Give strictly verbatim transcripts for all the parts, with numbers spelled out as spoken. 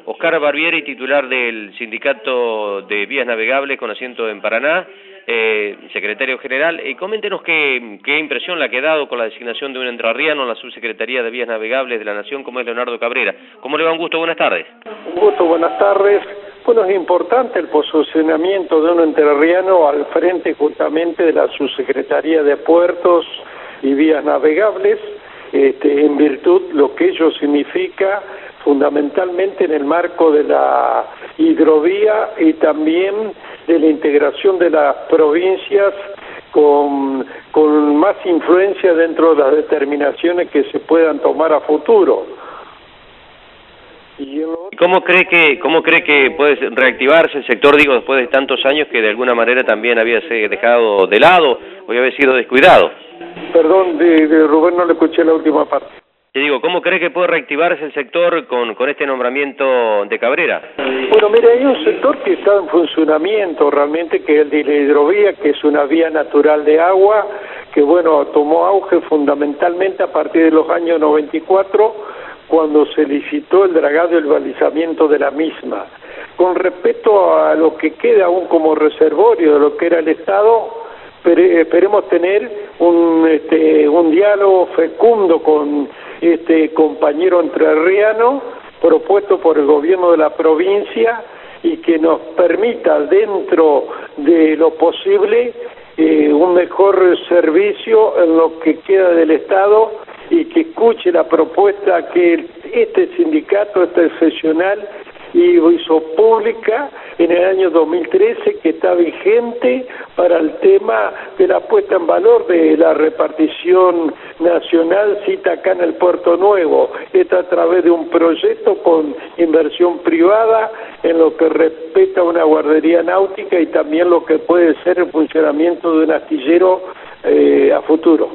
Oscar Barbieri, titular del Sindicato de Vías Navegables con asiento en Paraná, eh, secretario general. Eh, coméntenos qué, qué impresión le ha quedado con la designación de un entrerriano en la Subsecretaría de Vías Navegables de la Nación, como es Leonardo Cabrera. ¿Cómo le va? Un gusto, buenas tardes. Un gusto, buenas tardes. Bueno, es importante el posicionamiento de un entrerriano al frente justamente de la Subsecretaría de Puertos y Vías Navegables, este, en virtud de lo que ello significa fundamentalmente en el marco de la hidrovía y también de la integración de las provincias con, con más influencia dentro de las determinaciones que se puedan tomar a futuro. ¿Y cómo cree que cómo cree que puede reactivarse el sector, digo, después de tantos años que de alguna manera también había sido dejado de lado o había sido descuidado? Perdón, de, de Rubén, no le escuché la última parte. Te digo, ¿cómo cree que puede reactivarse el sector con, con este nombramiento de Cabrera? Bueno, mire, hay un sector que está en funcionamiento realmente, que es el de la hidrovía, que es una vía natural de agua, que bueno, tomó auge fundamentalmente a partir de los años noventa y cuatro, cuando se licitó el dragado y el balizamiento de la misma. Con respecto a lo que queda aún como reservorio de lo que era el Estado, esperemos tener un, este, un diálogo fecundo con este compañero entrerriano propuesto por el gobierno de la provincia y que nos permita dentro de lo posible eh, un mejor servicio en lo que queda del Estado y que escuche la propuesta que este sindicato, este seccional, hizo pública en el año dos mil trece, que está vigente para el tema de la puesta en valor de la repartición nacional cita acá en el Puerto Nuevo. Esto a través de un proyecto con inversión privada en lo que respecta a una guardería náutica y también lo que puede ser el funcionamiento de un astillero eh, a futuro.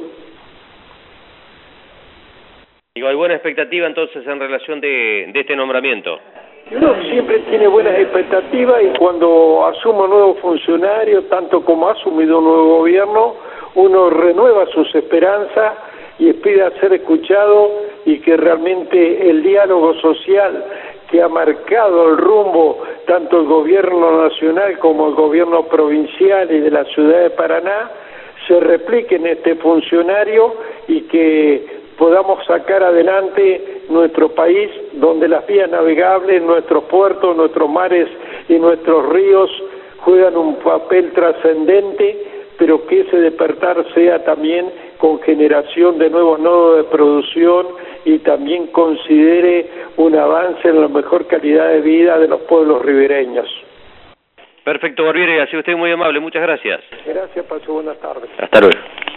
Digo, ¿hay buena expectativa entonces en relación de, de este nombramiento? Uno siempre tiene buenas expectativas y cuando asuma un nuevo funcionario, tanto como ha asumido un nuevo gobierno, uno renueva sus esperanzas y pide ser escuchado y que realmente el diálogo social que ha marcado el rumbo tanto el gobierno nacional como el gobierno provincial y de la ciudad de Paraná se replique en este funcionario y que podamos sacar adelante nuestro país, donde las vías navegables, nuestros puertos, nuestros mares y nuestros ríos juegan un papel trascendente, pero que ese despertar sea también con generación de nuevos nodos de producción y también considere un avance en la mejor calidad de vida de los pueblos ribereños. Perfecto, Barbieri, ha sido usted muy amable, muchas gracias. Gracias, paso buenas tardes. Hasta luego.